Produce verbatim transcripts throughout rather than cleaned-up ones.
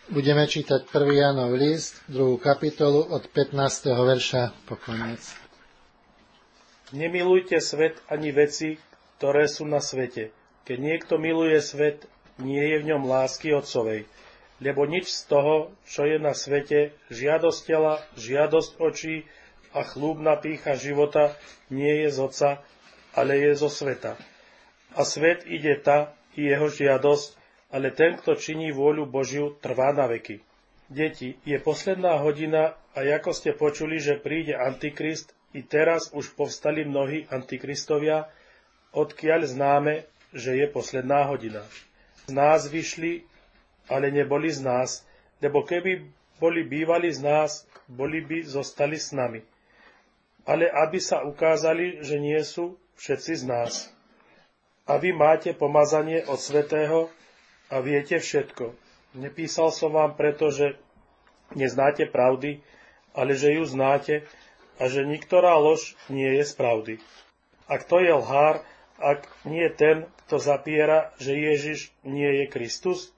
Budeme čítať prvý Jánov list, druhú kapitolu od pätnásteho verša po koniec. Nemilujte svet ani veci, ktoré sú na svete. Keď niekto miluje svet, nie je v ňom lásky Otcovej. Lebo nič z toho, čo je na svete, žiadosť tela, žiadosť očí a chlúbna pýcha života, nie je z Otca, ale je zo sveta. A svet ide tá i jeho žiadosť, ale ten, kto činí vôľu Božiu, trvá na veky. Deti, je posledná hodina a ako ste počuli, že príde Antikrist, i teraz už povstali mnohí Antikristovia, odkiaľ známe, že je posledná hodina. Z nás vyšli, ale neboli z nás, lebo keby boli bývali z nás, boli by zostali s nami. Ale aby sa ukázali, že nie sú všetci z nás. A vy máte pomazanie od Svätého, a viete všetko. Nepísal som vám preto, že neznáte pravdy, ale že ju znáte a že niktorá lož nie je z pravdy. A kto je lhár, ak nie ten, kto zapiera, že Ježiš nie je Kristus?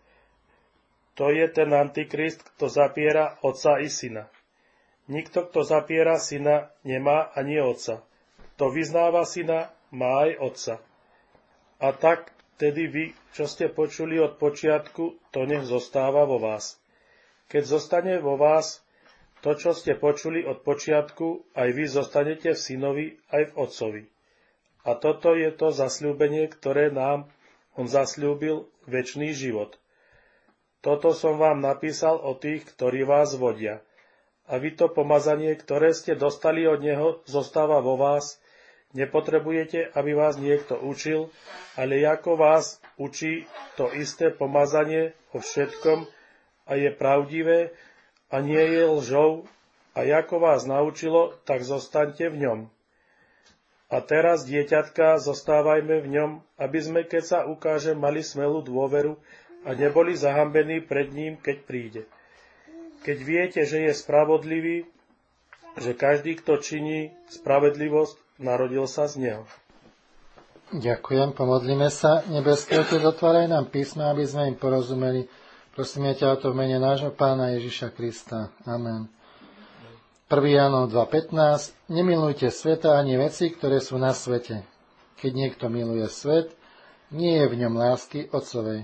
To je ten Antikrist, kto zapiera Otca i Syna. Nikto, kto zapiera Syna, nemá ani Otca. Kto vyznáva Syna, má aj Otca. A tak tedy vy, čo ste počuli od počiatku, to nech zostáva vo vás. Keď zostane vo vás to, čo ste počuli od počiatku, aj vy zostanete v Synovi, aj v Otcovi. A toto je to zasľúbenie, ktoré nám on zasľúbil, večný život. Toto som vám napísal o tých, ktorí vás vodia. A vy to pomazanie, ktoré ste dostali od neho, zostáva vo vás. Nepotrebujete, aby vás niekto učil, ale ako vás učí to isté pomazanie o všetkom a je pravdivé a nie je lžou, a ako vás naučilo, tak zostaňte v ňom. A teraz, dieťatka, zostávajme v ňom, aby sme, keď sa ukáže, mali smelú dôveru a neboli zahambení pred ním, keď príde. Keď viete, že je spravodlivý, že každý, kto činí spravedlivosť, narodil sa z neho. Ďakujem, pomodlíme sa. Nebeské Otec, otváraj nám písma, aby sme im porozumeli. Prosíme ťa o to v mene nášho Pána Ježiša Krista. Amen. prvý Jánov dva pätnásť. Nemilujte sveta ani veci, ktoré sú na svete. Keď niekto miluje svet, nie je v ňom lásky Otcovej.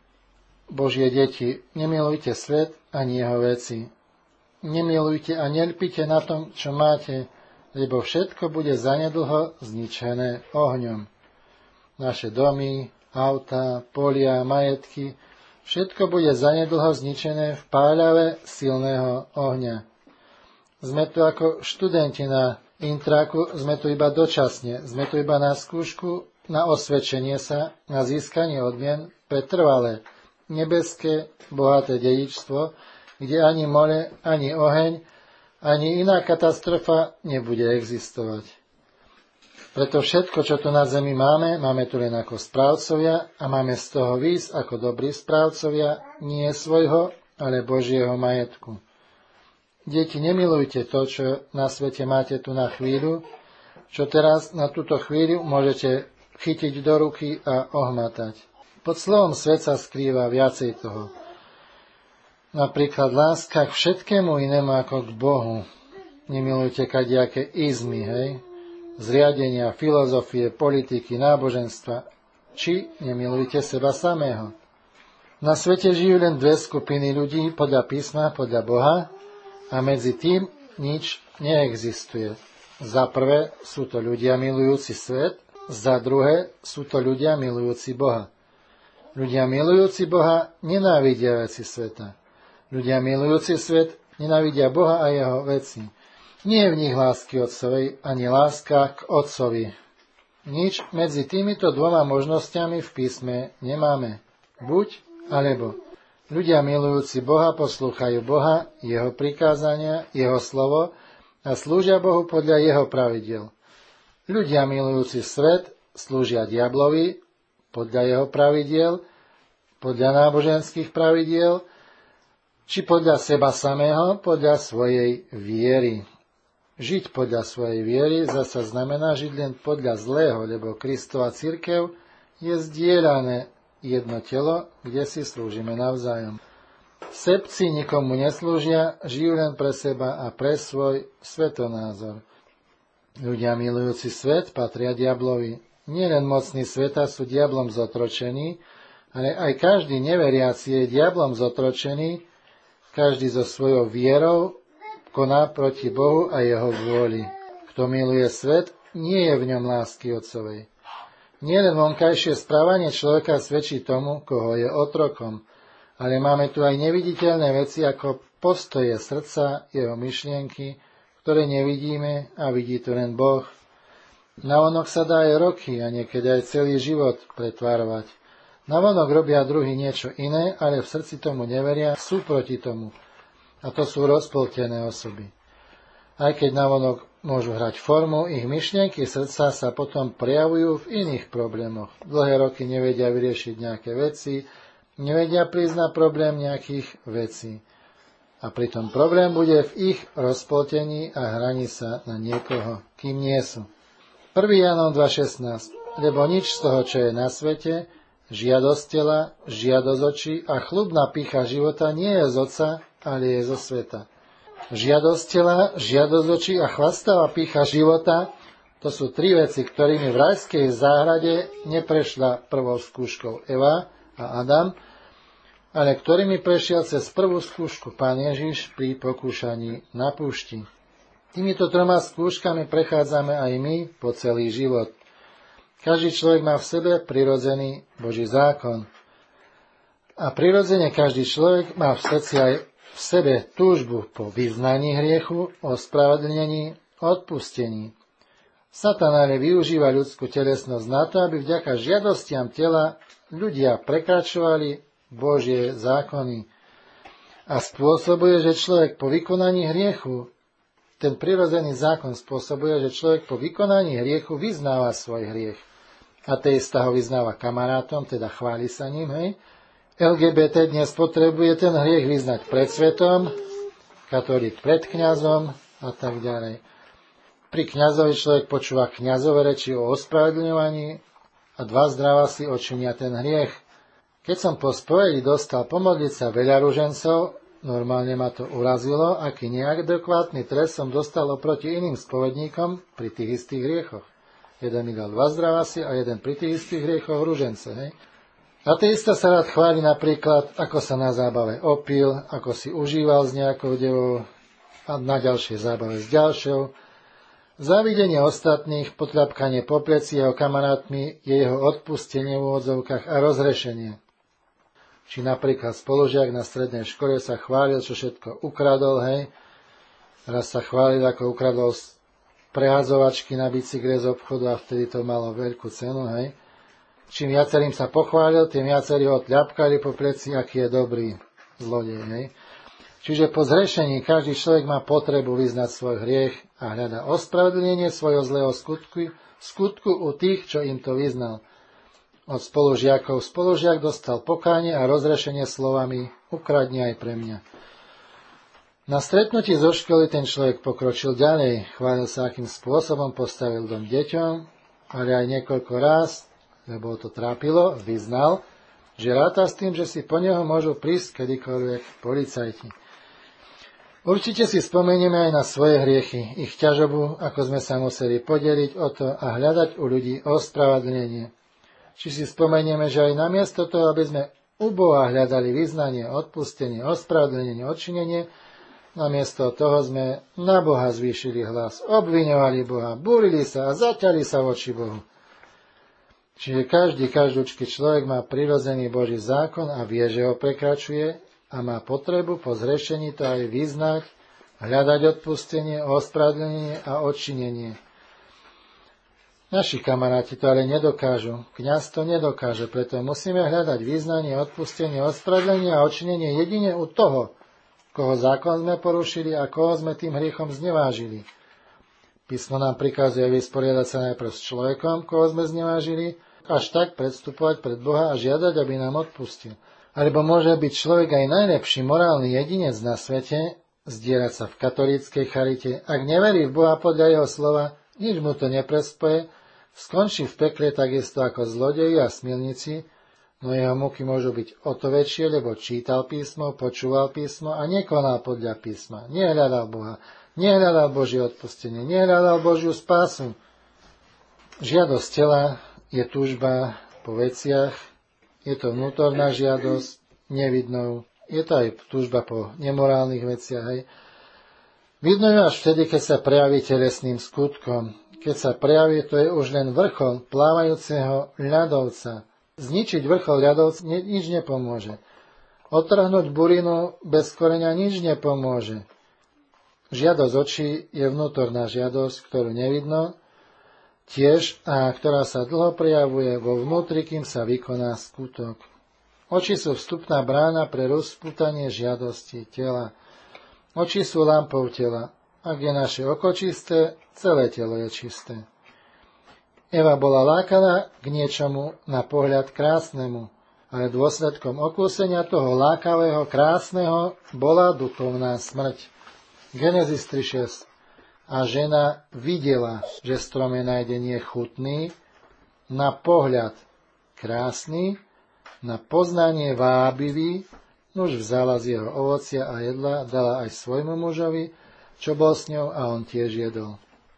Božie deti, nemilujte svet ani jeho veci. Nemilujte a nelpite na tom, čo máte, lebo všetko bude zanedlho zničené ohňom. Naše domy, autá, polia, majetky, všetko bude zanedlho zničené v páľave silného ohňa. Sme tu ako študenti na intraku, sme tu iba dočasne, sme tu iba na skúšku, na osvedčenie sa, na získanie odmien pre trvalé, nebeské, bohaté dedičstvo, kde ani more, ani oheň, ani iná katastrofa nebude existovať. Preto všetko, čo tu na zemi máme, máme tu len ako správcovia a máme z toho výsť ako dobrí správcovia nie svojho, ale Božieho majetku. Deti, nemilujte to, čo na svete máte tu na chvíľu, čo teraz na túto chvíľu môžete chytiť do ruky a ohmatať. Pod slovom svet sa skrýva viacej toho. Napríklad láska k všetkému inému ako k Bohu. Nemilujte kadejaké izmy, hej? Zriadenia, filozofie, politiky, náboženstva. Či nemilujte seba samého. Na svete žijú len dve skupiny ľudí podľa písma, podľa Boha a medzi tým nič neexistuje. Za prvé sú to ľudia milujúci svet, za druhé sú to ľudia milujúci Boha. Ľudia milujúci Boha nenávidia veci sveta. Ľudia milujúci svet nenávidia Boha a jeho veci. Nie je v nich lásky Otcovej, ani láska k Otcovi. Nič medzi týmito dvoma možnosťami v písme nemáme. Buď alebo. Ľudia milujúci Boha poslúchajú Boha, jeho prikázania, jeho slovo a slúžia Bohu podľa jeho pravidiel. Ľudia milujúci svet slúžia diablovi podľa jeho pravidiel, podľa náboženských pravidiel, či podľa seba samého, podľa svojej viery. Žiť podľa svojej viery zasa znamená žiť len podľa zlého, lebo Kristova cirkev je zdieľané jedno telo, kde si slúžime navzájom. Sebci nikomu neslúžia, žijú len pre seba a pre svoj svetonázor. Ľudia milujúci svet patria diablovi. Nielen mocní sveta sú diablom zotročení, ale aj každý neveriaci je diablom zotročený, každý so svojou vierou koná proti Bohu a jeho vôli. Kto miluje svet, nie je v ňom lásky Otcovej. Nielen vonkajšie správanie človeka svedčí tomu, koho je otrokom, ale máme tu aj neviditeľné veci ako postoje srdca, jeho myšlienky, ktoré nevidíme a vidí to len Boh. Navonok sa dá aj roky a niekedy aj celý život pretvárovať. Navonok robia druhý niečo iné, ale v srdci tomu neveria, sú proti tomu. A to sú rozpoltené osoby. Aj keď navonok môžu hrať formu, ich myšlienky srdca sa potom prejavujú v iných problémoch. Dlhé roky nevedia vyriešiť nejaké veci, nevedia prísť na problém nejakých vecí. A pritom problém bude v ich rozpoltení a hraní sa na niekoho, kým nie sú. prvý Jánom dva šestnásť. Lebo nič z toho, čo je na svete, žiadosť tela, žiadosť očí a chlubná pýcha života nie je z Otca, ale je zo sveta. Žiadosť tela, žiadosť očí a chvastavá pýcha života, to sú tri veci, ktorými v rajskej záhrade neprešla prvou skúškou Eva a Adam, ale ktorými prešiel cez prvú skúšku Pán Ježiš pri pokúšaní na púšti. Týmito troma skúškami prechádzame aj my po celý život. Každý človek má v sebe prirodzený Boží zákon. A prirodzene každý človek má v srdci aj v sebe túžbu po vyznaní hriechu, ospravedlnení, odpustení. Satan ale využíva ľudskú telesnosť na to, aby vďaka žiadostiam tela ľudia prekračovali Božie zákony a spôsobuje, že človek po vykonaní hriechu, ten prirodzený zákon spôsobuje, že človek po vykonaní hriechu vyznáva svoj hriech. Ateista ho vyznáva kamarátom, teda chváli sa ním, hej. el gé bé té dnes potrebuje ten hriech vyznať pred svetom, katolík pred kňazom a tak ďalej. Pri kňazovi človek počúva kňazové reči o ospravedlňovaní a dva zdravá si očinia ten hriech. Keď som po spovedi dostal pomodliť sa veľa ružencov, normálne ma to urazilo, aký neadekvátny trest som dostal oproti iným spovedníkom pri tých istých hriechoch. Jeden mi dal dva zdravasy a jeden pri tých istých hriechoch ružence. Hej? Ateista sa rád chváli napríklad, ako sa na zábave opil, ako si užíval s nejakou devou a na ďalšej zábave s ďalšou. Závidenie ostatných, potľapkanie po pleci jeho kamarátmi je jeho odpustenie v úvodzovkách a rozhrešenie. Či napríklad spolužiak na strednej škole sa chválil, čo všetko ukradol, hej. Raz sa chválil, ako ukradol prehádzovačky na bicykle z obchodu a vtedy to malo veľkú cenu, hej. Čím viacerým sa pochválil, tým viacerí ho tľapkali po pleci, aký je dobrý zlodej, hej. Čiže po zhrešení každý človek má potrebu vyznať svoj hriech a hľada ospravedlnenie svojho zlého skutku, skutku u tých, čo im to vyznal. Od spolužiakov spolužiak dostal pokánie a rozrešenie slovami ukradni aj pre mňa. Na stretnutí zo školy ten človek pokročil ďalej, chválil sa, akým spôsobom postavil dom deťom, ale aj niekoľko ráz, lebo to trápilo, vyznal, že ráta s tým, že si po neho môžu prísť kedykoľvek policajti. Určite si spomenieme aj na svoje hriechy, ich ťažobu, ako sme sa museli podeliť o to a hľadať u ľudí ospravedlnenie. Či si spomenieme, že aj namiesto toho, aby sme u Boha hľadali vyznanie, odpustenie, ospravedlnenie, odčinenie, namiesto toho sme na Boha zvýšili hlas, obviňovali Boha, búrili sa a zaťali sa voči Bohu. Čiže každý, každúčky človek má prirodzený Boží zákon a vie, že ho prekračuje a má potrebu po zrešení to aj vyznať, hľadať odpustenie, ospravedlnenie a odčinenie. Naši kamaráti to ale nedokážu. Kňaz to nedokáže, preto musíme hľadať význanie, odpustenie, ospravedlenie a odčinenie jedine u toho, koho zákon sme porušili a koho sme tým hriechom znevážili. Písmo nám prikazuje vysporiadať sa najprv s človekom, koho sme znevážili, až tak predstupovať pred Boha a žiadať, aby nám odpustil. Alebo môže byť človek aj najlepší morálny jedinec na svete, zdierať sa v katolíckej charite, ak neverí v Boha podľa jeho slova, nič mu to neprespoje, skončí v pekle takisto ako zlodeji a smilníci, No jeho múky môžu byť o to väčšie, lebo čítal písmo, počúval písmo a nekonal podľa písma. Nehľadal Boha, nehľadal Božie odpustenie, nehľadal Božiu spásu. Žiadosť tela je túžba po veciach, je to vnútorná žiadosť, nevidnou, je to aj túžba po nemorálnych veciach. Hej. Vidno ju až vtedy, keď sa prejaví telesným skutkom. Keď sa prejaví, to je už len vrchol plávajúceho ľadovca. Zničiť vrchol ľadovca nič nepomôže. Odtrhnúť burinu bez koreňa nič nepomôže. Žiadosť očí je vnútorná žiadosť, ktorú nevidno, tiež a ktorá sa dlho prejavuje vo vnútri, kým sa vykoná skutok. Oči sú vstupná brána pre rozpútanie žiadosti tela. Oči sú lampou tela. Ak je naše oko čisté, celé telo je čisté. Eva bola lákaná k niečomu na pohľad krásnemu, ale dôsledkom okúsenia toho lákavého krásneho bola duchovná smrť. Genesis tri šesť. A žena videla, že strom je nájdenie chutný, na pohľad krásny, na poznanie vábivý, nuž vzala z jeho ovocia a jedla, dala aj svojmu mužovi, čo bol s ňou, a on tiež jedol.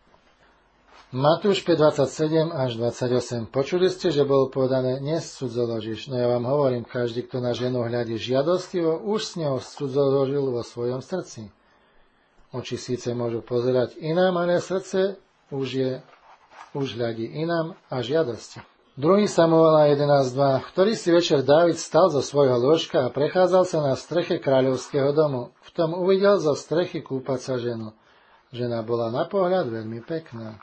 Matúš päť dvadsaťsedem až dvadsaťosem. Počuli ste, že bolo povedané, nescudzoložíš. No ja vám hovorím, každý, kto na ženu hľadí žiadostivo, už s ňou cudzoložil vo svojom srdci. Oči síce môžu pozerať inám, ale srdce už je, už hľadí inám a žiadosti. druhý Samuela jedenásť dva. Ktorý si večer Dávid stal zo svojho lôžka a prechádzal sa na streche kráľovského domu. V tom uvidel zo strechy kúpať sa ženu. Žena bola na pohľad veľmi pekná.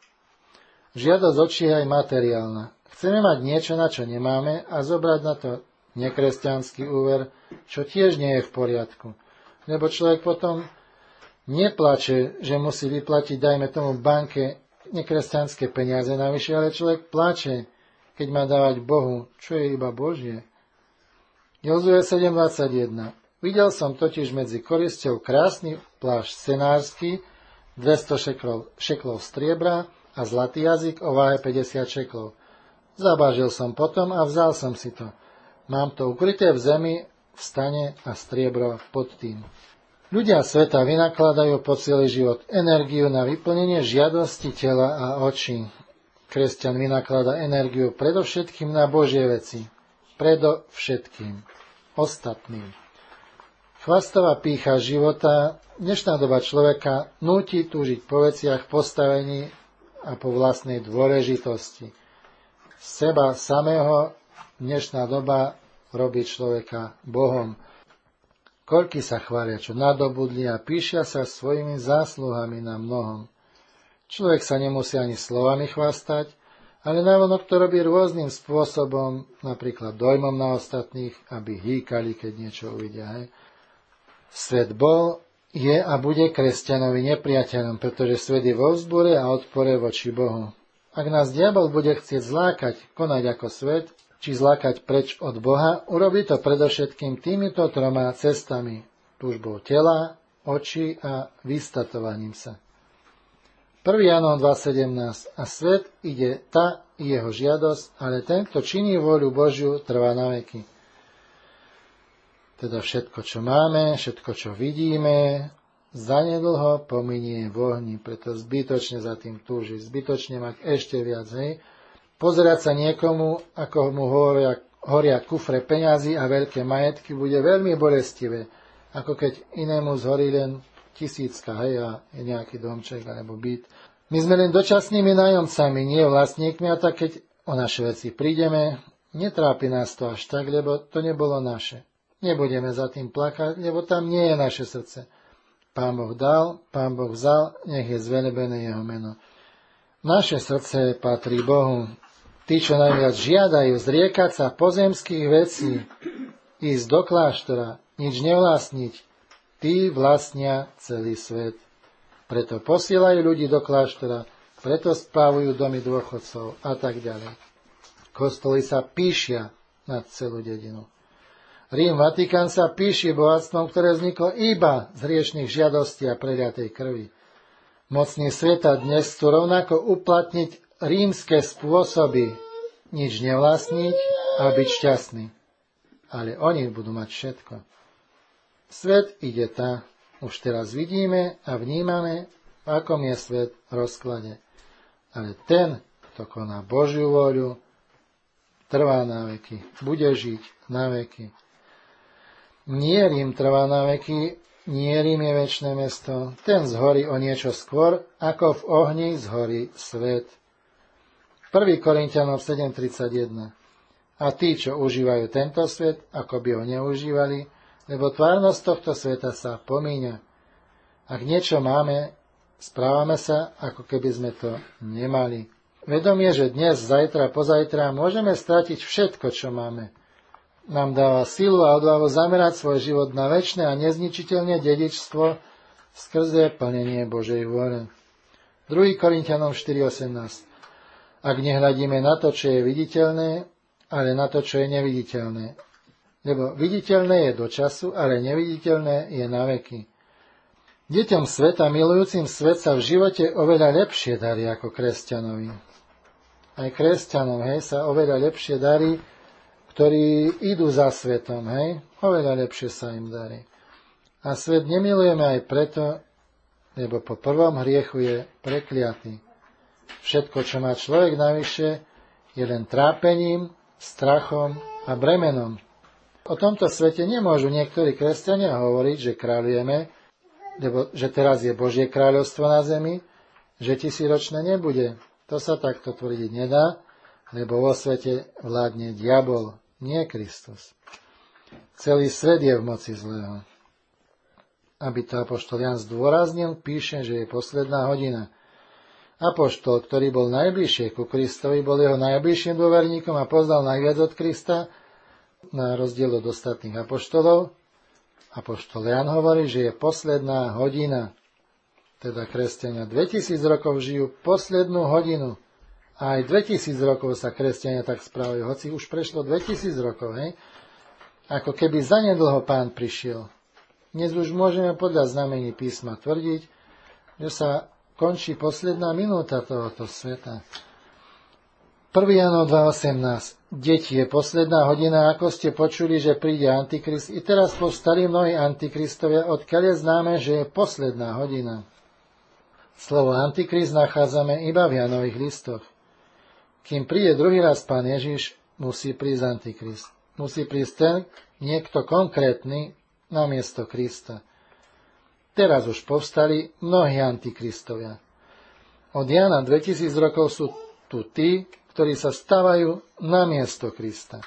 Žiadosť očí je aj materiálna. Chceme mať niečo, na čo nemáme, a zobrať na to nekresťanský úver, čo tiež nie je v poriadku. Lebo človek potom neplače, že musí vyplatiť, dajme tomu, banke nekresťanské peniaze navyše, ale človek plače, keď má dávať Bohu, čo je iba Božie. Jozue sedem dvadsaťjeden. Videl som totiž medzi korisťou krásny plášť scenársky, dvesto šeklov, šeklov striebra a zlatý jazyk o váhe päťdesiat šeklov. Zabažil som potom a vzal som si to. Mám to ukryté v zemi, v stane a striebro pod tým. Ľudia sveta vynakladajú po celý život energiu na vyplnenie žiadosti tela a očí. Kresťan vynakladá energiu predovšetkým na Božie veci. Predovšetkým. Ostatným. Chvastová pýcha života, dnešná doba človeka núti túžiť po veciach, postavení a po vlastnej dôležitosti. Seba samého dnešná doba robí človeka Bohom. Koľky sa chvália, čo nadobudli, a píšia sa svojimi zásluhami na mnohom. Človek sa nemusí ani slovami chvastať, ale navonok to robí rôznym spôsobom, napríklad dojmom na ostatných, aby hýkali, keď niečo uvidia. Hej. Svet bol, je a bude kresťanovi nepriateľom, pretože svet je vo vzbure a odpore voči Bohu. Ak nás diabol bude chcieť zlákať, konať ako svet, či zlákať preč od Boha, urobí to predovšetkým týmito troma cestami. Túžbou tela, očí a vystatovaním sa. prvý Jánom dva sedemnásť. A svet ide tá jeho žiadosť, ale ten, kto činí vôľu Božiu, trvá na veky. Teda všetko, čo máme, všetko, čo vidíme, zanedlho pominie v ohni, preto zbytočne za tým túžiť, zbytočne mať ešte viac, hej. Pozerať sa niekomu, ako mu horia, horia kufre peňazí a veľké majetky, bude veľmi bolestivé, ako keď inému zhorí len tisícka, hej, a je nejaký domček alebo byt. My sme len dočasnými nájomcami, nie vlastníkmi, a tak keď o naše veci prídeme, netrápi nás to až tak, lebo to nebolo naše. Nebudeme za tým plakať, lebo tam nie je naše srdce. Pán Boh dal, Pán Boh vzal, nech je zvelebené jeho meno. Naše srdce patrí Bohu. Tí, čo najviac žiadajú zriekať sa pozemských vecí, ísť do kláštora, nič nevlastniť, tí vlastnia celý svet. Preto posielajú ľudí do kláštora, preto spávajú domy dôchodcov a tak ďalej. Kostoly sa píšia nad celú dedinu. Rím, Vatikán sa píši bohatstvom, ktoré vzniklo iba z hriešnych žiadostí a preliatej krvi. Mocní sveta dnes chcú rovnako uplatniť rímske spôsoby, nič nevlastniť, a byť šťastný. Ale oni budú mať všetko. Svet ide tá. Už teraz vidíme a vnímame, v akom je svet v rozklade. Ale ten, kto koná Božiu vôľu, trvá na veky. Bude žiť na veky. Nie Rím trvá na veky, nie Rím je večné mesto. Ten zhorí o niečo skôr, ako v ohni zhorí svet. prvý Korinťanom sedem tridsaťjeden. A tí, čo užívajú tento svet, ako by ho neužívali, lebo tvárnosť tohto sveta sa pomíňa. Ak niečo máme, správame sa, ako keby sme to nemali. Vedomie, že dnes, zajtra, pozajtra môžeme stratiť všetko, čo máme, nám dáva silu a odvahu zamerať svoj život na večné a nezničiteľné dedičstvo skrze plnenie Božej vôle. druhý Korinťanom štyri osemnásť. Ak nehľadíme na to, čo je viditeľné, ale na to, čo je neviditeľné. Lebo viditeľné je do času, ale neviditeľné je na veky. Deťom sveta, milujúcim svet, sa v živote oveľa lepšie darí ako kresťanovi. Aj kresťanom, hej, sa oveľa lepšie darí, ktorí idú za svetom, hej, oveľa lepšie sa im darí. A svet nemilujeme aj preto, lebo po prvom hriechu je prekliatý. Všetko, čo má človek navyše, je len trápením, strachom a bremenom. O tomto svete nemôžu niektorí kresťania hovoriť, že kráľujeme, lebo že teraz je Božie kráľovstvo na zemi, že tisíročné nebude. To sa takto tvrdiť nedá, lebo vo svete vládne diabol, nie Kristus. Celý svet je v moci zlého. Aby to apoštol Ján zdôraznil, píše, že je posledná hodina. Apoštol, ktorý bol najbližšie ku Kristovi, bol jeho najbližším dôverníkom a poznal najviac od Krista, na rozdiel od ostatných apoštolov. Apoštol Ján hovorí, že je posledná hodina. Teda kresťania dvetisíc rokov žijú poslednú hodinu. A aj dvetisíc rokov sa kresťania tak správajú, hoci už prešlo dvetisíc rokov, hej? Ako keby zanedlho Pán prišiel. Dnes už môžeme podľa znamení písma tvrdiť, že sa končí posledná minúta tohoto sveta. prvý Jánov dva osemnásť. Deti, je posledná hodina, ako ste počuli, že príde Antikrist. I teraz povstali mnohí Antikristovia, odkiaľ je známe, že je posledná hodina. Slovo Antikrist nachádzame iba v Jánových listoch. Kým príde druhý raz Pán Ježiš, musí prísť Antikrist. Musí prísť ten, niekto konkrétny, namiesto Krista. Teraz už povstali mnohí antikristovia. Od Jána dvetisíc rokov sú tu tí, ktorí sa stavajú namiesto Krista.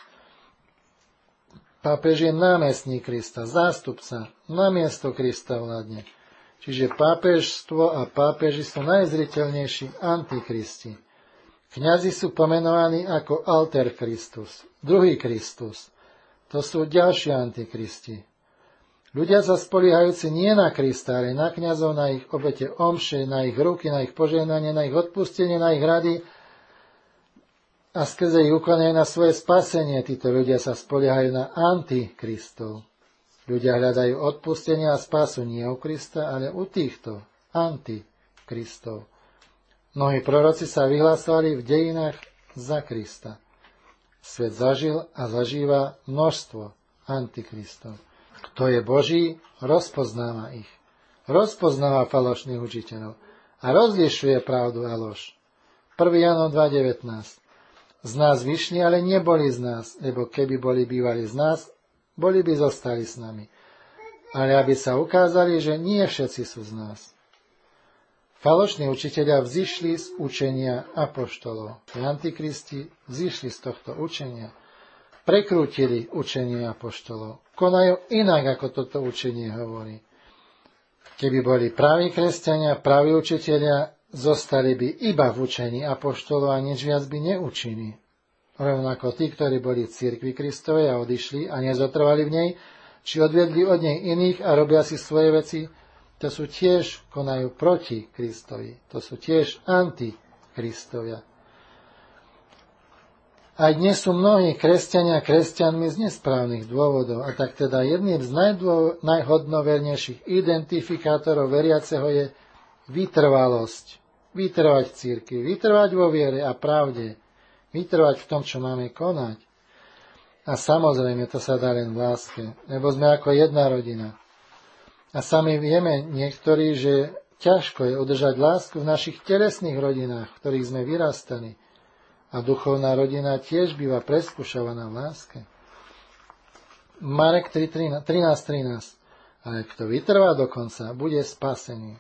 Pápež je námestník Krista, zástupca, namiesto Krista vládne. Čiže pápežstvo a pápeži sú najzriteľnejší antikristi. Kňazi sú pomenovaní ako alter Christus, druhý Kristus. To sú ďalší antikristi. Ľudia sa spoliehajúci nie na Krista, ale na kňazov, na ich obete omše, na ich ruky, na ich požehnanie, na ich odpustenie, na ich rady a skrze ich ukonajú na svoje spasenie. Títo ľudia sa spoliehajú na antikristov. Ľudia hľadajú odpustenie a spasu nie u Krista, ale u týchto antikristov. Mnohí proroci sa vyhlasovali v dejinách za Krista. Svet zažil a zažíva množstvo antikristov. Kto je Boží, rozpoznáva ich. Rozpoznáva falošných učiteľov a rozlišuje pravdu a lož. prvý Jánov dva devätnásť. Z nás vyšli, ale neboli z nás, lebo keby boli bývali z nás, boli by zostali s nami. Ale aby sa ukázali, že nie všetci sú z nás. Falošní učiteľia vzišli z učenia apoštolov. Antikristi vzišli z tohto učenia. Prekrútili učenie apoštolov. Konajú inak, ako toto učenie hovorí. Keby boli praví kresťania, praví učitelia, zostali by iba v učení apoštolov a nič viac by neučili. Rovnako tí, ktorí boli v cirkvi Kristovej a odišli a nezotrvali v nej, či odvedli od nej iných a robia si svoje veci, to sú tiež, konajú proti Kristovi. To sú tiež antikristovia. Aj dnes sú mnohí kresťania kresťanmi z nesprávnych dôvodov, a tak teda jedným z najdô, najhodnovernejších identifikátorov veriaceho je vytrvalosť. Vytrvať v cirkvi, vytrvať vo viere a pravde, vytrvať v tom, čo máme konať. A samozrejme, to sa dá len v láske, lebo sme ako jedna rodina. A sami vieme niektorí, že ťažko je udržať lásku v našich telesných rodinách, v ktorých sme vyrastali. A duchovná rodina tiež býva preskúšavaná v láske. Marek trinásť trinásť. Ale kto vytrvá do konca, bude spasený.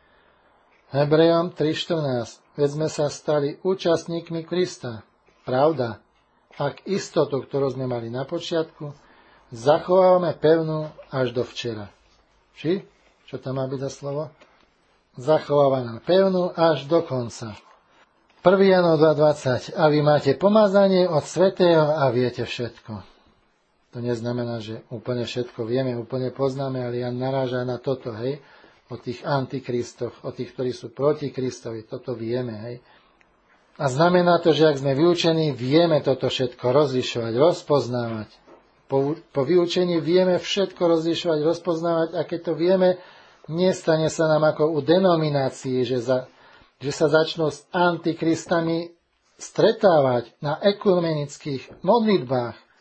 Hebrejom tri štrnásť. Veď sme sa stali účastníkmi Krista. Pravda. Ak istotu, ktorú sme mali na počiatku, zachovávame pevnú až do včera. Či? Čo tam má byť za slovo? Zachovávame pevnú až do konca. prvý Jánov dva dvadsať. A vy máte pomazanie od svätého a viete všetko. To neznamená, že úplne všetko vieme, úplne poznáme, ale Ján naráža na toto, hej, o tých antikristoch, o tých, ktorí sú proti Kristovi, toto vieme, hej. A znamená to, že ak sme vyučení, vieme toto všetko rozlišovať, rozpoznávať. Po, po vyučení vieme všetko rozlišovať, rozpoznávať, a keď to vieme, nestane sa nám ako u denominácií, že, za, že sa začnú s antikristami stretávať na ekumenických modlitbách.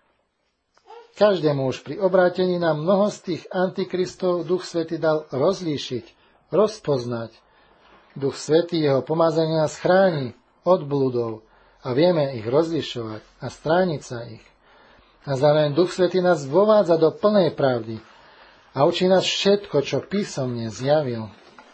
Každému už pri obrátení na mnoho z tých antikristov Duch Svätý dal rozlíšiť, rozpoznať. Duch Svätý jeho pomazanie nás chráni od bludov a vieme ich rozlišovať a strániť sa ich. A zároveň Duch Svätý nás vovádza do plnej pravdy a učí nás všetko, čo písomne zjavil.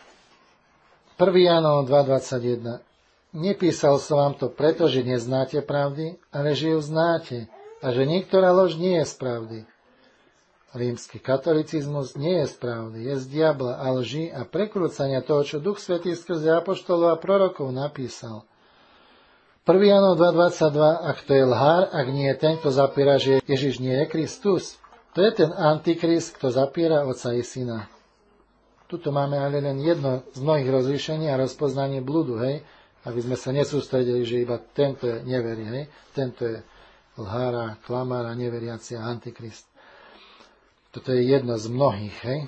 prvý Jánov dva dvadsaťjeden. Nepísal som vám to preto, že neznáte pravdy, ale že ju znáte, a že niektorá lož nie je z pravdy. Rímsky katolicizmus nie je z pravdy, je z diabla a lži a prekrúcania toho, čo Duch Svätý skrze apoštolov a prorokov napísal. prvý Jánov dva dvadsaťdva. Ak to je lhár, ak nie je ten, kto zapiera, že Ježiš nie je Kristus, to je ten antikrist, kto zapiera Otca i Syna. Tuto máme ale len jedno z mnohých rozlíšení a rozpoznanie bludu, hej, aby sme sa nesústredili, že iba tento je neverí, hej, tento je lhára, klamára, neveriaci a antikrist. Toto je jedno z mnohých, hej.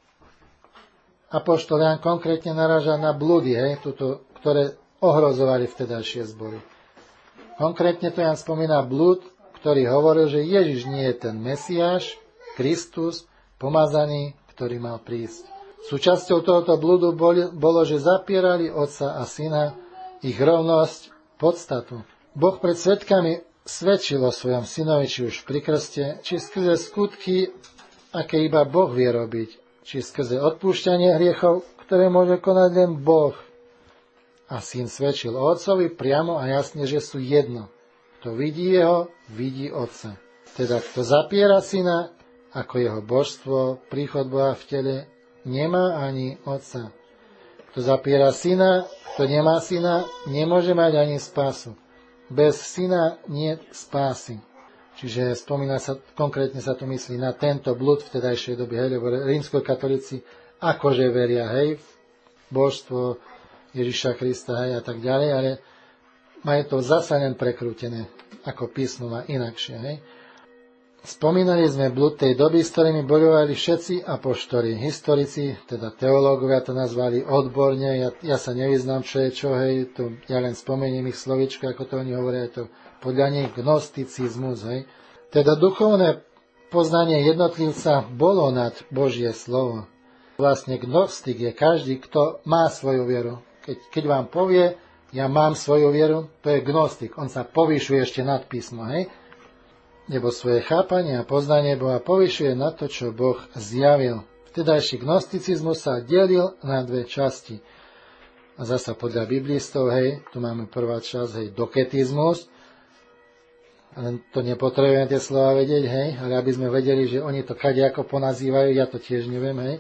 Apoštol Ján konkrétne naráža na blúdy, hej, tuto, ktoré ohrozovali vtedajšie zbory. Konkrétne to Ján spomína blúd, ktorý hovoril, že Ježiš nie je ten Mesiáš, Kristus, pomazaný, ktorý mal prísť. Súčasťou tohoto blúdu bolo, že zapierali Otca a Syna, ich rovnosť, podstatu. Boh pred svedkami svedčil o svojom synovi, či už pri krste, či skrze skutky, aké iba Boh vie robiť, či skrze odpúšťanie hriechov, ktoré môže konať len Boh. A syn svedčil o Otcovi priamo a jasne, že sú jedno. Kto vidí jeho, vidí Otca. Teda kto zapiera syna, ako jeho božstvo, príchod Boha v tele, nemá ani Otca. Kto zapiera syna, kto nemá syna, nemôže mať ani spásu. Bez syna nie spásy. Čiže spomína sa, konkrétne sa to myslí na tento blud v tedajšej dobe, hej, lebo rímskokatolíci akože veria, hej, v božstvo Ježiša Krista, hej, a tak ďalej, ale majú to zasa len prekrútené, ako písmo má inakšie, hej. Spomínali sme blud tej doby, s ktorými bojovali všetci apoštoli, historici, teda teológovia to nazvali odborne, ja, ja sa nevyznám, čo je čo, hej, to, ja len spomeniem ich slovičko, ako to oni hovoria, je to podľa nich gnosticizmus, hej. Teda duchovné poznanie jednotlivca bolo nad Božie slovo. Vlastne gnostik je každý, kto má svoju vieru. Keď, keď vám povie, ja mám svoju vieru, to je gnostik, on sa povyšuje ešte nad písmo, hej. Lebo svoje chápanie a poznanie Boha povyšuje na to, čo Boh zjavil. Vtedajší gnosticizmus sa delil na dve časti. A zasa podľa biblistov, hej, tu máme prvá časť, hej, doketizmus. Len to nepotrebujeme tie slova vedieť, hej, ale aby sme vedeli, že oni to kadejako ponazývajú, ja to tiež neviem, hej.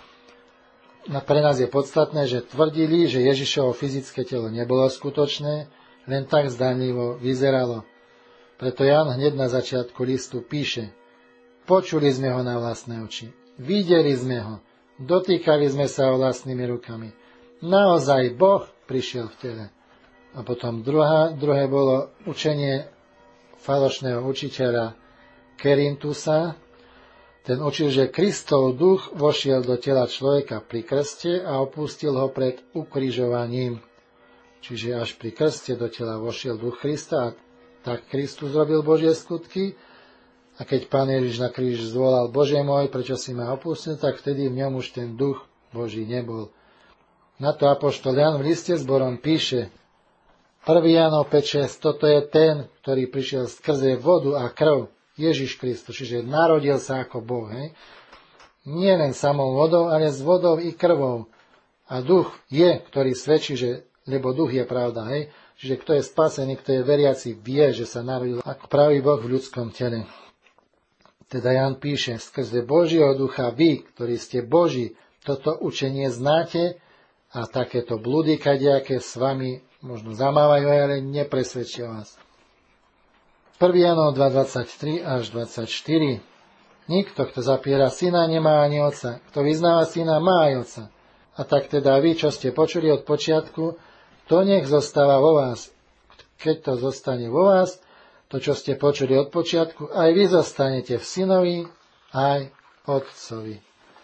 No pre nás je podstatné, že tvrdili, že Ježišovo fyzické telo nebolo skutočné, len tak zdanlivo vyzeralo. Preto Ján hneď na začiatku listu píše: Počuli sme ho na vlastné oči, videli sme ho, dotýkali sme sa ho vlastnými rukami. Naozaj Boh prišiel v tele. A potom druhá, druhé bolo učenie falošného učiteľa Kerintusa. Ten učil, že Kristov duch vošiel do tela človeka pri krste a opustil ho pred ukrižovaním. Čiže až pri krste do tela vošiel duch Krista a tak Kristus robil Božie skutky, a keď Pán Ježiš na kríž zvolal: Bože môj, prečo si ma opustil, tak vtedy v ňom už ten duch Boží nebol. Na to apoštol Ján v liste zborom píše, prvý Jánov päť šesť, toto je ten, ktorý prišiel skrze vodu a krv, Ježiš Kristus, čiže narodil sa ako Boh. Hej? Nie len samou vodou, ale s vodou i krvou. A duch je, ktorý svedčí, že, lebo duch je pravda. Hej? Čiže kto je spasený, kto je veriaci, vie, že sa narodil ako pravý Boh v ľudskom tele. Teda Ján píše, skrze Božieho ducha vy, ktorí ste Boží, toto učenie znáte a takéto blúdy kadejaké s vami možno zamávajú, ale nepresvedčia vás. prvý Jánov dva dvadsaťtri až dvadsaťštyri. Nikto, kto zapiera syna, nemá ani otca. Kto vyznáva syna, má aj otca. A tak teda vy, čo ste počuli od počiatku, to nech zostáva vo vás. Keď to zostane vo vás, to, čo ste počuli od počiatku, aj vy zostanete v synovi, aj otcovi.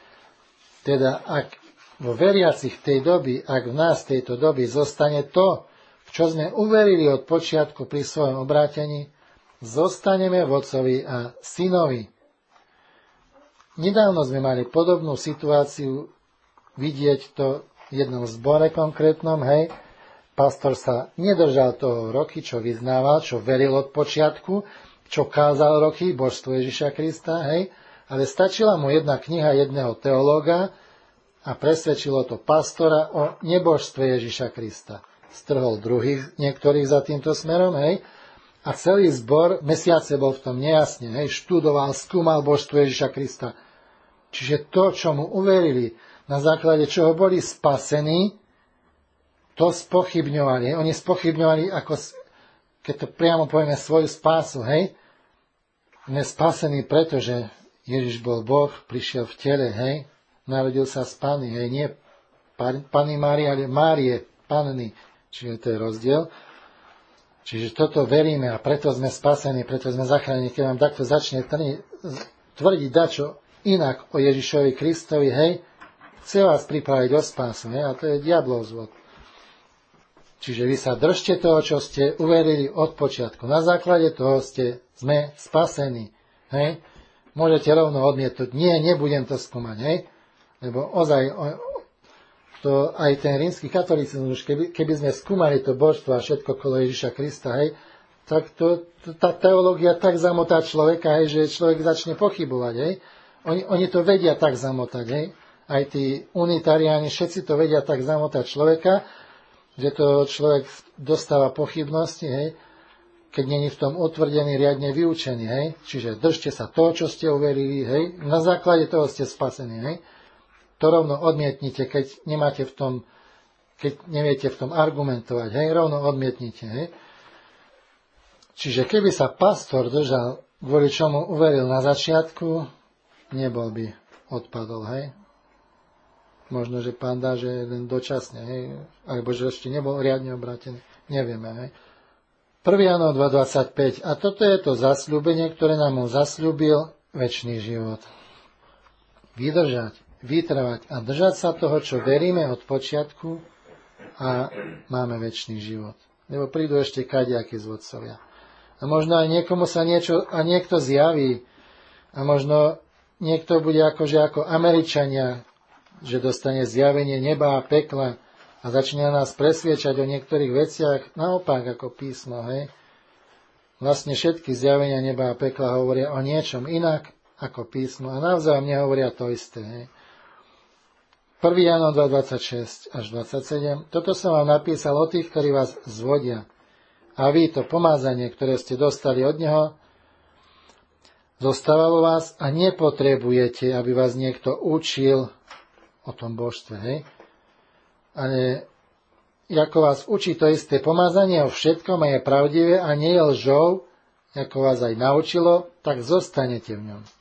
Teda, ak vo veriacich tej doby, ak v nás tejto doby zostane to, v čo sme uverili od počiatku pri svojom obrátení, zostaneme v otcovi a synovi. Nedávno sme mali podobnú situáciu, vidieť to v jednom zbore konkrétnom, hej. Pastor sa nedržal toho roky, čo vyznával, čo veril od počiatku, čo kázal roky, božstvo Ježiša Krista, hej, ale stačila mu jedna kniha jedného teológa a presvedčilo to pastora o nebožstve Ježiša Krista. Strhol druhých, niektorých za týmto smerom, hej, a celý zbor mesiace bol v tom nejasne, hej, študoval, skúmal božstvo Ježiša Krista. Čiže to, čo mu uverili, na základe čoho boli spasení, to spochybňovali. Oni spochybňovali, ako, keď to priamo povieme, svoju spásu. Hej? Sme spasení, pretože Ježiš bol Boh, prišiel v tele, hej? Narodil sa z Panny, hej? Nie Panny Márie, ale Márie, Panny. Čiže to je rozdiel. Čiže toto veríme a preto sme spasení, preto sme zachránení. Keď vám takto začne tvrdiť dačo inak o Ježišovi Kristovi, hej? Chce vás pripraviť o spásu, hej? A to je diablov zvod. Čiže vy sa držte toho, čo ste uverili od počiatku. Na základe toho ste, sme spasení. Hej? Môžete rovno odmietnúť. Nie, nebudem to skúmať. Hej? Lebo ozaj, to aj ten rímsky katolicizmus, keby, keby sme skúmali to božstvo a všetko kolo Ježiša Krista, hej, tak to, to, tá teológia tak zamotá človeka, hej, že človek začne pochybovať. Hej? Oni, oni to vedia tak zamotať. Hej? Aj tí unitariáni, všetci to vedia tak zamotať človeka, že to človek dostáva pochybnosti, hej, keď není v tom utvrdený, riadne vyučený, hej. Čiže držte sa toho, čo ste uverili, hej. Na základe toho ste spasení, hej. To rovno odmietnite, keď nemáte v tom, keď neviete v tom argumentovať, hej. Rovno odmietnite, hej. Čiže keby sa pastor držal, kvôli čomu uveril na začiatku, nebol by odpadol, hej. Možno, že pán dá, že len dočasne, hej, alebo že ešte nebol riadne obrátený. Nevieme, hej. prvý Jánov dva dvadsaťpäť. A toto je to zasľúbenie, ktoré nám mu zasľúbil večný život. Vydržať, vytrvať a držať sa toho, čo veríme od počiatku a máme večný život. Lebo prídu ešte kadejakí zvodcovia. A možno aj niekomu sa niečo, a niekto zjaví, a možno niekto bude akože ako Američania, že dostane zjavenie neba a pekla a začne nás presviečať o niektorých veciach, naopak ako písmo, hej. Vlastne všetky zjavenia neba a pekla hovoria o niečom inak ako písmo a navzájom nehovoria to isté, hej. prvý Jánov dva dvadsaťšesť až dvadsaťsedem. Toto som vám napísal o tých, ktorí vás zvodia. A vy to pomázanie, ktoré ste dostali od Neho, zostáva vo vás a nepotrebujete, aby vás niekto učil o tom božstve, hej. Ale ako vás učí to isté pomazanie o všetkom a je pravdivé a nie je lžou, ako vás aj naučilo, tak zostanete v ňom.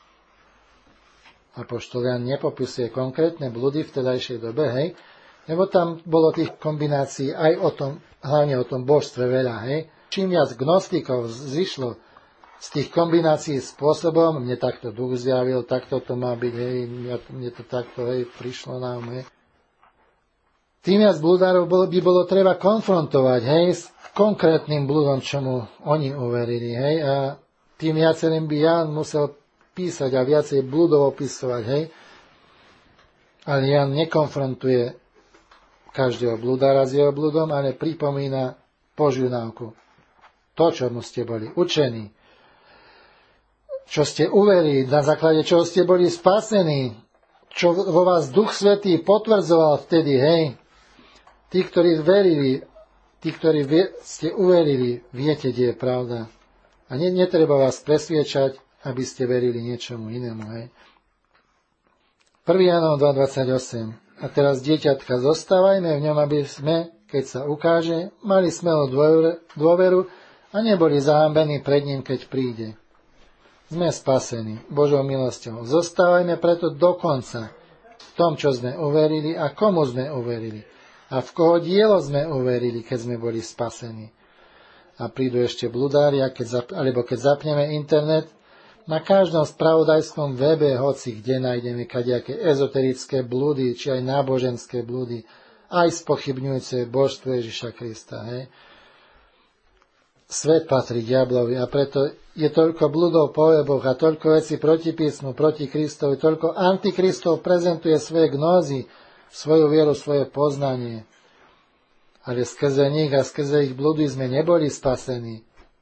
Apoštol Ján nepopisuje konkrétne blúdy v tedajšej dobe, hej, lebo tam bolo tých kombinácií aj o tom, hlavne o tom božstve veľa, hej. Čím viac gnostikov zišlo z tých kombinácií spôsobom, mne takto duch zjavil, takto to má byť, hej, mne to takto, hej, prišlo nám, hej. Tým viac blúdárov by bolo treba konfrontovať, hej, s konkrétnym blúdom, čomu oni uverili, hej, a tým viacerým by Ján musel písať a viacej blúdov opisovať, hej. Ale Ján nekonfrontuje každého blúdára s jeho blúdom, ale pripomína Božiu náuku. To, čomu ste boli učení, čo ste uverili, na základe čoho ste boli spasení, čo vo vás Duch Svätý potvrdzoval vtedy, hej. Tí, ktorí verili, tí, ktorí vie, ste uverili, viete, kde je pravda. A ne, netreba vás presviečať, aby ste verili niečomu inému, hej. prvý Jánov dva dvadsaťosem. A teraz, dieťatka, zostávajme v ňom, aby sme, keď sa ukáže, mali smelú dôveru a neboli zahambení pred ním, keď príde. Sme spasení Božou milosťou. Zostávajme preto do konca v tom, čo sme uverili a komu sme uverili. A v koho dielo sme uverili, keď sme boli spasení. A prídu ešte bludári, keď zap- alebo keď zapneme internet, na každom spravodajskom webe, hoci kde nájdeme kadejaké ezoterické blúdy, či aj náboženské blúdy, aj spochybňujúce božstvo Ježiša Krista. Hej. Svet patrí diablovi a preto je toľko bludov po weboch a toľko vecí proti písmu, proti Kristovi, toľko antikristov prezentuje svoje gnózy, svoju vieru, svoje poznanie. Ale skrze nich a skrze ich blúdy sme neboli spasení.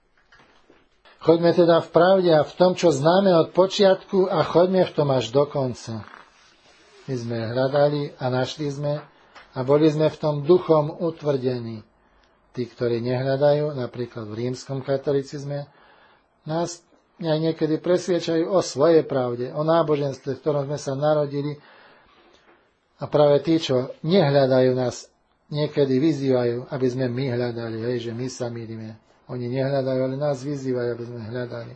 Choďme teda v pravde a v tom, čo známe od počiatku a choďme v tom až do konca. My sme hľadali a našli sme a boli sme v tom duchom utvrdení. Tí, ktorí nehľadajú, napríklad v rímskom katolicizme, nás aj niekedy presviečajú o svojej pravde, o náboženstve, v ktorom sme sa narodili. A práve tí, čo nehľadajú, nás niekedy vyzývajú, aby sme my hľadali, hej, že my sa mýlime. Oni nehľadajú, ale nás vyzývajú, aby sme hľadali.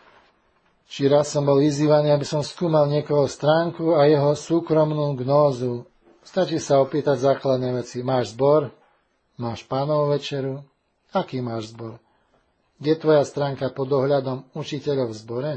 Či raz som bol vyzývaný, aby som skúmal niekoho stránku a jeho súkromnú gnózu. Stačí sa opýtať základné veci. Máš zbor? Máš pánovú večeru? Aký máš zbor? Kde je tvoja stránka pod dohľadom učiteľov v zbore?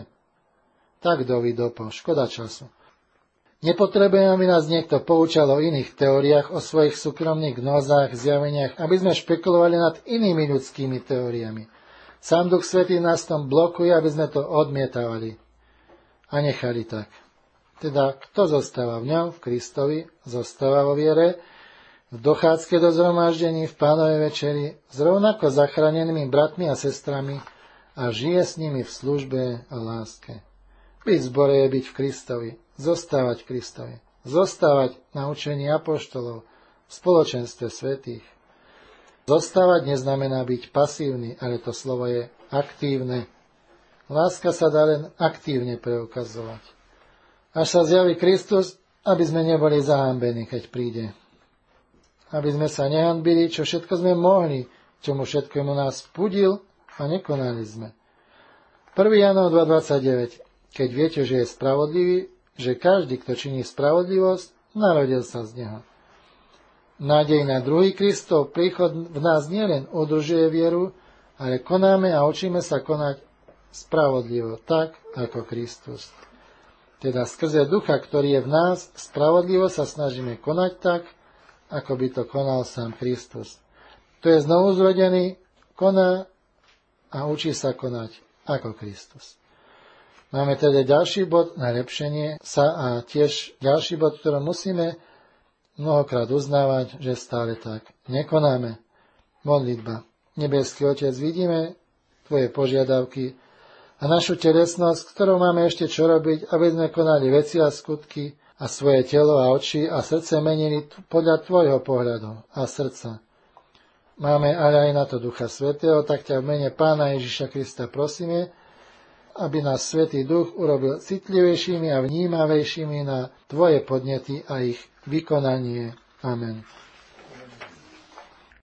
Tak dovi dopo, škoda času. Nepotrebujeme, aby nás niekto poučal o iných teóriách, o svojich súkromných gnózách, zjaveniach, aby sme špekulovali nad inými ľudskými teóriami. Sám Duch Svätý nás tom blokuje, aby sme to odmietavali a nechali tak. Teda, kto zostáva v ňom, v Kristovi, zostáva vo viere, v dochádzke do zhromaždení, v Pánovej večeri, s rovnako zachránenými bratmi a sestrami a žije s nimi v službe a láske. Byť v zbore je byť v Kristovi, zostávať v Kristovi, zostávať na učení apoštolov, v spoločenstve svätých. Zostávať neznamená byť pasívny, ale to slovo je aktívne. Láska sa dá len aktívne preukazovať. Až sa zjaví Kristus, aby sme neboli zahambení, keď príde. Aby sme sa nehanbili, čo všetko sme mohli, čomu všetkému nás pudil a nekonali sme. prvý Jánov dva dvadsaťdeväť. Keď viete, že je spravodlivý, že každý, kto činí spravodlivosť, narodil sa z neho. Nádej na druhý Kristov príchod v nás nielen udržuje vieru, ale konáme a učíme sa konať spravodlivo, tak ako Kristus. Teda skrze ducha, ktorý je v nás, spravodlivo sa snažíme konať tak, ako by to konal sám Kristus. To je znovu zrodený, koná a učí sa konať ako Kristus. Máme teda ďalší bod na lepšenie sa a tiež ďalší bod, ktorý musíme mnohokrát uznávať, že stále tak nekonáme. Modlitba. Nebeský Otec, vidíme Tvoje požiadavky a našu telesnosť, ktorou máme ešte čo robiť, aby sme konali veci a skutky a svoje telo a oči a srdce menili podľa Tvojho pohľadu a srdca. Máme ale aj na to Ducha Svätého, tak ťa v mene Pána Ježiša Krista prosíme, aby nás Svätý Duch urobil citlivejšími a vnímavejšími na Tvoje podnety a ich vykonanie. Amen.